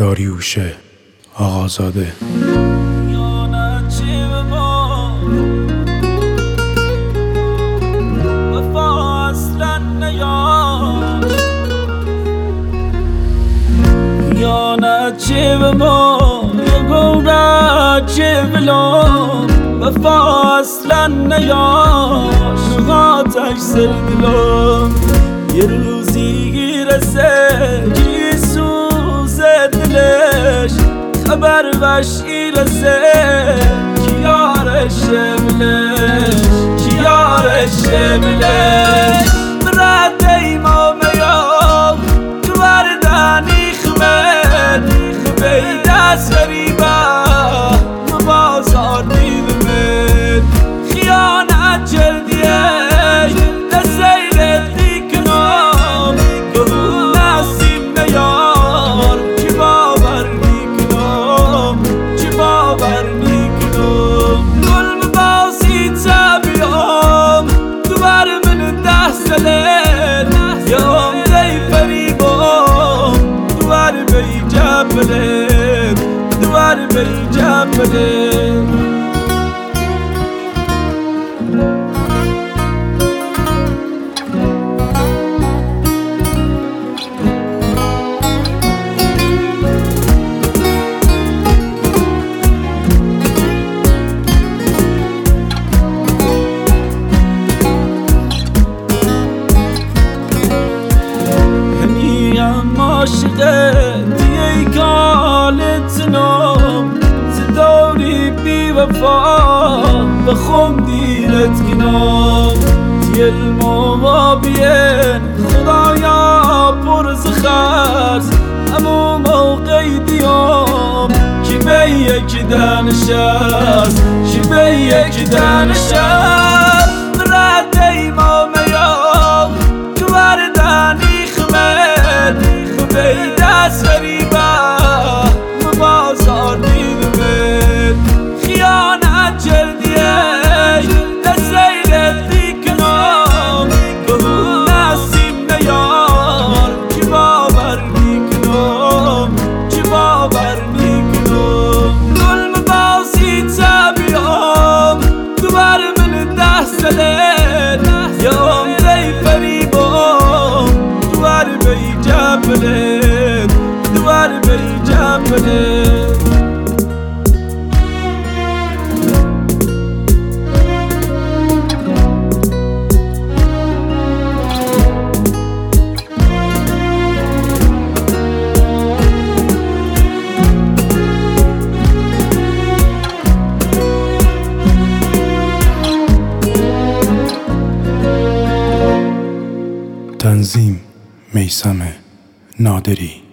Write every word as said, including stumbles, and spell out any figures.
داریوش آقازاده. چه به ما گوره چه بلام وفا اصلا نیاش غاتش سر دلام یه روزی رسه کی سوزه دلش خبر وشی رسه کی یارش بلش کی یارش بلش برد ایمام یا تو بردنی خمد دست غریبه بازار دیدمت خیانت کردیه دست ایلتی کنم گهون نسیم نیار چی باور میکنم چی باور میکنم گل بباسی تبیام تو بر من ده سلت یام دی فریبام تو بر بی جبلت دوار بی جبلت عاشقه دیگه کالت نام زداری بی وفا بخوم دیرت کنام دیل موابین خدایا پرز خرز امو موقعی دیام کی به یک دنشست کی به یک دنشست رد ایمام یا تو بردنی خمد بی دست غریبه بازار دیدمت خیانت کردیه دست ایلتی کنم گهون نسیم نیار چی باور میکنم چی باور میکنم گل مباسی تبیام تو بر من ده سلت یام دی فریبام تو بر بی جبلت دوار بی جبلت تنظیم میثم نادری.